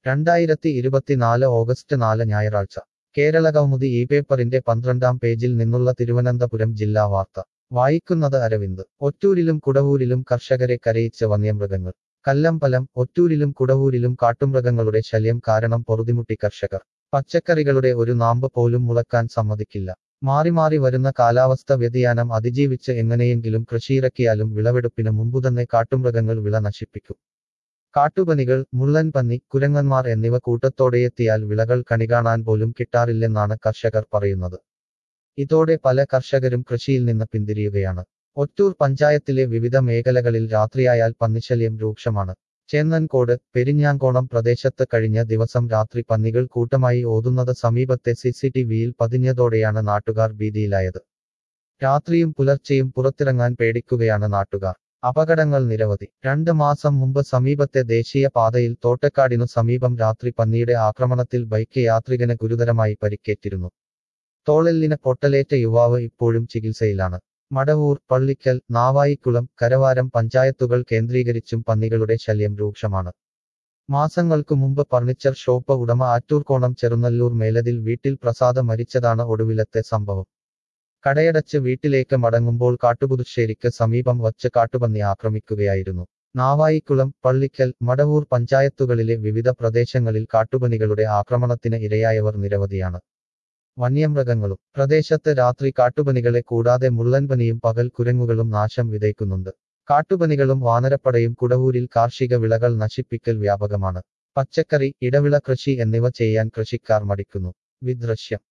2024 August 4 ഞായറാഴ്ച കേരള കൗമുദി ഈ പേപ്പറിന്റെ 12-ാം പേജിൽ നിന്നുള്ള തിരുവനന്തപുരം ജില്ലാ വാർത്ത വായിക്കുന്നത് അരവിന്ദ്. ഒറ്റൂരിലും കുടവൂരിലും കർഷകരെ കരയിച്ച വന്യമൃഗങ്ങൾ. കല്ലമ്പലം. ഒറ്റൂരിലും കുടവൂരിലും കാട്ടുമൃഗങ്ങളുടെ ശല്യം കാരണം പൊറുതിമുട്ടി കർഷകർ. പച്ചക്കറികളുടെ ഒരു നാമ്പ് പോലും മുളക്കാൻ സമ്മതിക്കില്ല. മാറി മാറി വരുന്ന കാലാവസ്ഥ വ്യതിയാനം അതിജീവിച്ച് എങ്ങനെയെങ്കിലും കൃഷിയിറക്കിയാലും വിളവെടുപ്പിന് മുമ്പുതന്നെ കാട്ടുമൃഗങ്ങൾ വിള നശിപ്പിക്കും. കാട്ടുപന്നികൾ, മുള്ളൻപന്നി, കുരങ്ങന്മാർ എന്നിവ കൂട്ടത്തോടെയെത്തിയാൽ വിളകൾ കണികാണാൻ പോലും കിട്ടാറില്ലെന്നാണ് കർഷകർ പറയുന്നത്. ഇതോടെ പല കർഷകരും കൃഷിയിൽ നിന്ന് പിന്തിരിയുകയാണ്. ഒറ്റൂർ പഞ്ചായത്തിലെ വിവിധ മേഖലകളിൽ രാത്രിയായാൽ പന്നിശല്യം രൂക്ഷമാണ്. ചേന്നൻകോട്, പെരിഞ്ഞാങ്കോണം പ്രദേശത്ത് കഴിഞ്ഞ ദിവസം രാത്രി പന്നികൾ കൂട്ടമായി ഓതുന്നത് സമീപത്തെ CCTVയിൽ പതിഞ്ഞതോടെയാണ് നാട്ടുകാർ ഭീതിയിലായത്. രാത്രിയും പുലർച്ചെയും പുറത്തിറങ്ങാൻ പേടിക്കുകയാണ് നാട്ടുകാർ. അപകടങ്ങൾ നിരവധി. 2 മാസം മുമ്പ് സമീപത്തെ ദേശീയ പാതയിൽ തോട്ടക്കാടിനു സമീപം രാത്രി പന്നിയുടെ ആക്രമണത്തിൽ ബൈക്ക് യാത്രികന് ഗുരുതരമായി പരിക്കേറ്റിരുന്നു. തോളെല്ലിന് പൊട്ടലേറ്റ യുവാവ് ഇപ്പോഴും ചികിത്സയിലാണ്. മടവൂർ, പള്ളിക്കൽ, നാവായിക്കുളം, കരവാരം പഞ്ചായത്തുകൾ കേന്ദ്രീകരിച്ചും പന്നികളുടെ ശല്യം രൂക്ഷമാണ്. മാസങ്ങൾക്കു മുമ്പ് ഫർണിച്ചർ ഷോപ്പ് ഉടമ ആറ്റൂർക്കോണം ചെറുനല്ലൂർ മേലതിൽ വീട്ടിൽ പ്രസാദ് മരിച്ചതാണ് ഒടുവിലത്തെ സംഭവം. കടയടച്ച് വീട്ടിലേക്ക് മടങ്ങുമ്പോൾ കാട്ടുപുതുശ്ശേരിക്ക് സമീപം വച്ച് കാട്ടുപന്നി ആക്രമിക്കുകയായിരുന്നു. നാവായിക്കുളം, പള്ളിക്കൽ, മടവൂർ പഞ്ചായത്തുകളിലെ വിവിധ പ്രദേശങ്ങളിൽ കാട്ടുപന്നികളുടെ ആക്രമണത്തിന് ഇരയായവർ നിരവധിയാണ്. വന്യമൃഗങ്ങളും. പ്രദേശത്ത് രാത്രി കാട്ടുപന്നികളെ കൂടാതെ മുള്ളൻപനിയും പകൽ കുരങ്ങുകളും നാശം വിതയ്ക്കുന്നുണ്ട്. കാട്ടുപന്നികളും വാനരപ്പടയും കുടവൂരിൽ കാർഷിക വിളകൾ നശിപ്പിക്കൽ വ്യാപകമാണ്. പച്ചക്കറി, ഇടവിള കൃഷി എന്നിവ ചെയ്യാൻ കൃഷിക്കാർ മടിക്കുന്നു. വിദൃശ്യം.